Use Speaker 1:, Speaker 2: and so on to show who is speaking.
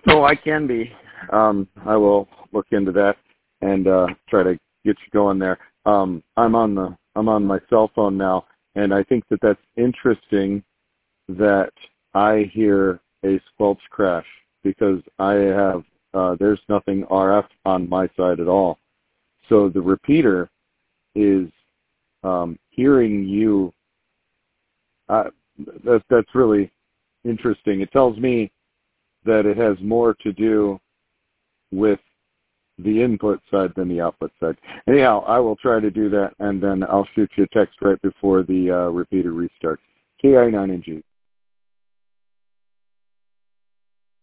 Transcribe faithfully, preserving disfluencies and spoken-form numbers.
Speaker 1: So I can be. Um, I will look into that and uh, try to get you going there. Um, I'm on the I'm on my cell phone now, and I think that that's interesting that I hear a squelch crash because I have uh, there's nothing R F on my side at all. So the repeater is um, hearing you. Uh, that, that's really interesting. It tells me that it has more to do with the input side than the output side. Anyhow, I will try to do that, and then I'll shoot you a text right before the uh, repeater restarts. K I nine N G.